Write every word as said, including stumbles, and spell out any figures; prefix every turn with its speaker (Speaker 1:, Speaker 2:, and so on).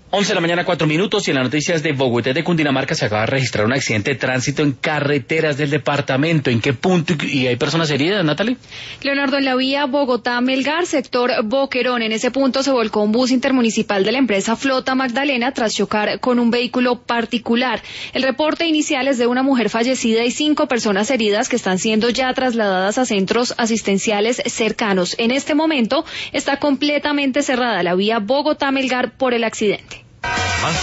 Speaker 1: once de la mañana, cuatro minutos, y en las noticias de Bogotá y de Cundinamarca se acaba de registrar un accidente de tránsito en carreteras del departamento. ¿En qué punto? ¿Y hay personas heridas, Natalie?
Speaker 2: Leonardo, en la vía Bogotá-Melgar, sector Boquerón. En ese punto se volcó un bus intermunicipal de la empresa Flota Magdalena tras chocar con un vehículo particular. El reporte inicial es de una mujer fallecida y cinco personas heridas que están siendo ya trasladadas a centros asistenciales cercanos. En este momento está completamente cerrada la vía Bogotá-Melgar por el accidente.